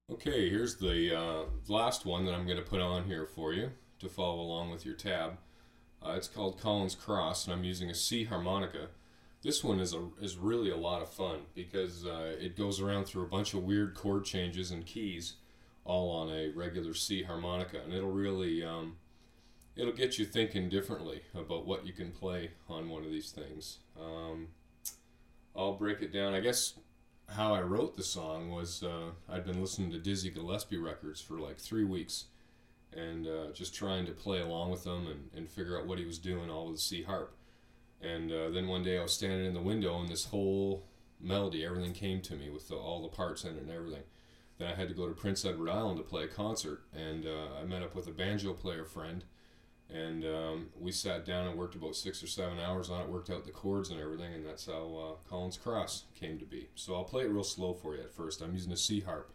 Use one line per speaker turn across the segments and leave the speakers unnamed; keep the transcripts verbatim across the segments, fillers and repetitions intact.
Okay, here's the uh, last one that I'm going to put on here for you to follow along with your tab. Uh, it's called Collins Cross, and I'm using a C harmonica. This one is a is really a lot of fun because uh, it goes around through a bunch of weird chord changes and keys, all on a regular C harmonica, and it'll really um, it'll get you thinking differently about what you can play on one of these things. Um, I'll break it down. I guess how I wrote the song was uh, I'd been listening to Dizzy Gillespie records for like three weeks and uh, just trying to play along with them and, and figure out what he was doing all with the C harp. And uh, then one day I was standing in the window and this whole melody, everything came to me with the, all the parts in it and everything. Then I had to go to Prince Edward Island to play a concert, and uh, I met up with a banjo player friend, and um, we sat down and worked about six or seven hours on it, worked out the chords and everything, and that's how uh, Collins Cross came to be. So I'll play it real slow for you at first. I'm using a C harp.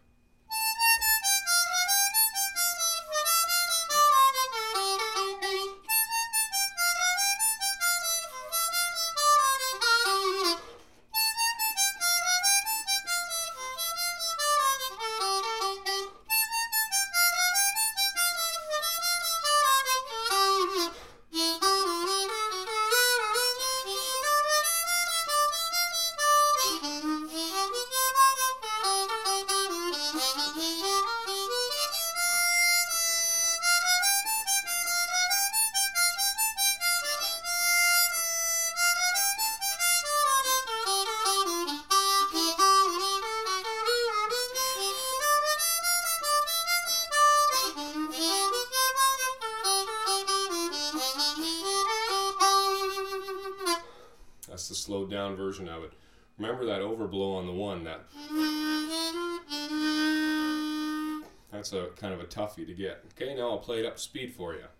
That's the slowed down version of it. Remember that overblow on the one, that that's a kind of a toughie to get. Okay, now I'll play it up to speed for you.